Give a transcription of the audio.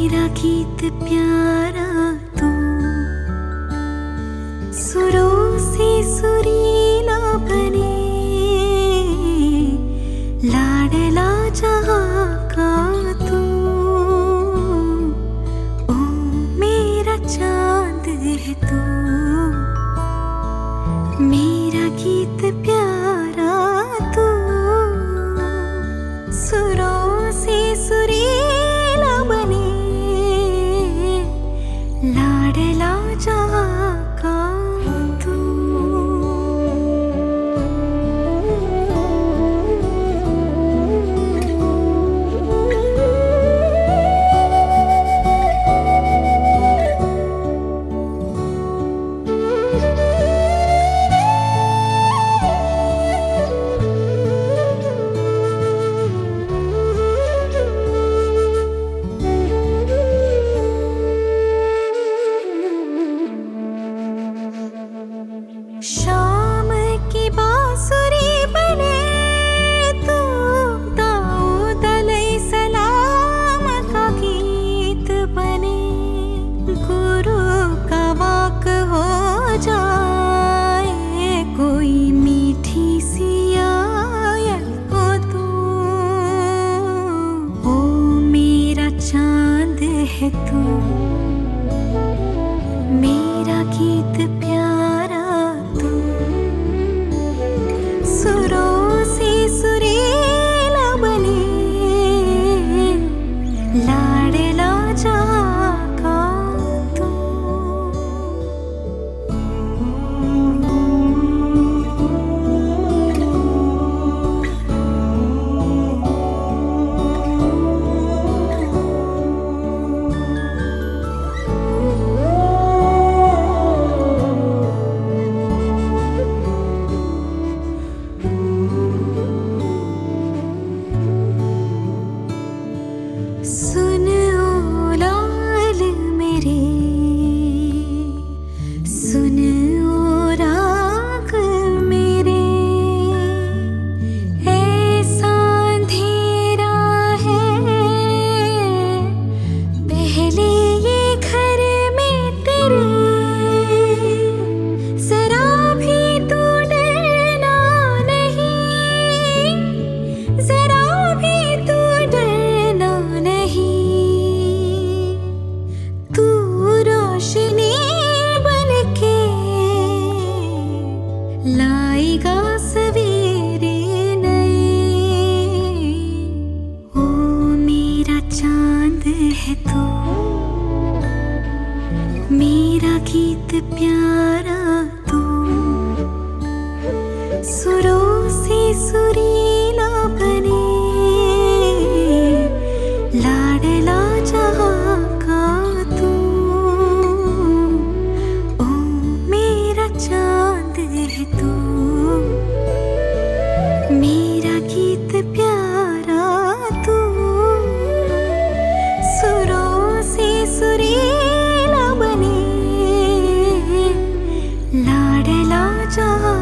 मेरा गीत प्यारा तू, सुरों से सुरीला बने, लाडला जहां का तू। ओ मेरा चांद है तू, मेरा गीत प्यारा तू, सुरों से सुरीला बने, लाडला जहां का तू। शाम की बांसुरी बने तू, दाऊद अलैहिस्सलाम का गीत बने, गुरु का वाक हो जाए, कोई मीठी सी आयत हो तू। ओ मेरा चांद है तू, मेरा गीत प्यारा तू, सुरों से सुरीला बने, लाडला जहां का तू। सुन ओ लाल मेरे, सुन ओ राग मेरे, ऐसा अंधेरा है पहले ये घर में तेरे, जरा भी तू डरना नहीं, जरा भी तू डरना नहीं, तू रोशनी बनके लाएगा सवेरे नए। ओ मेरा चांद है तू, मेरा गीत प्यारा तू, सुरों से सुरीला बने, लाडला जहां का तू। ओ मेरा चांद है तू, मेरा गीत प्यारा तू, सुरों से सुरीला बने, लाडला जहां